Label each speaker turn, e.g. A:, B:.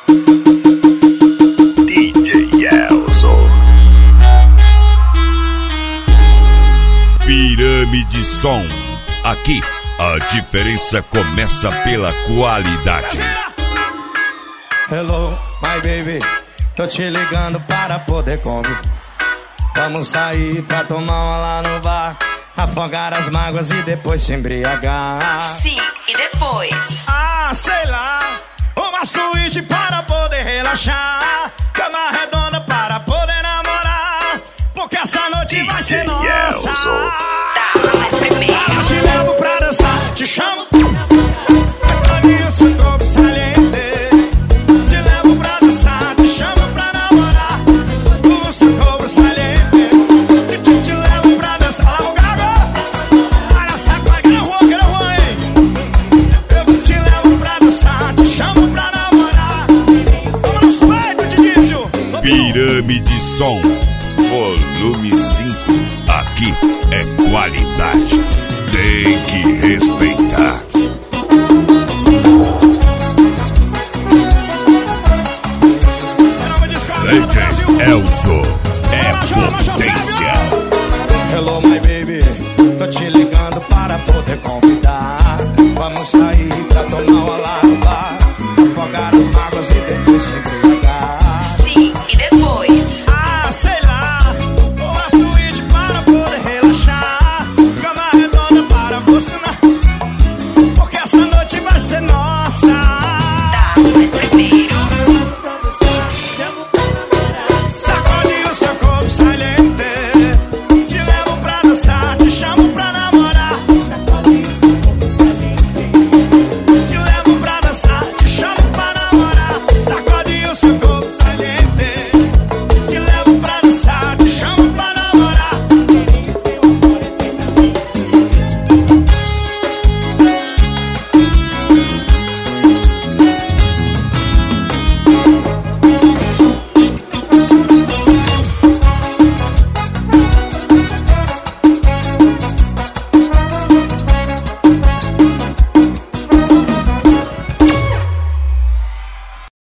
A: DJ Elzo. Pirâmide Som. Aqui a diferença começa pela qualidade.
B: Hello, my baby, tô te ligando para poder comer. Vamos sair pra tomar uma lá no bar, afogar as mágoas e depois se embriagar.
C: Sim, e depois?
B: Ah, sei lá, uma suíte para poder relaxar, cama redonda para poder namorar, porque essa noite vai ser nossa.
C: Tá, mas primeiro
B: eu te levo pra dançar, te chamo seu corpo saliente. Te levo pra dançar, te chamo pra namorar, o seu corpo saliente. Te levo pra dançar, lá o gago. Olha só como é que na rua, que na rua, hein. Eu te levo pra dançar, te chamo pra namorar. Vamos no peito, Didício.
A: Pirâmide Som, volume 5. Aqui é qualidade, tem que respeitar. DJ Elzo é potência.
B: Hello, my baby, tô te ligando para poder convidar. Vamos sair pra tomar uma lá no bar, afogar as mágoas e depois se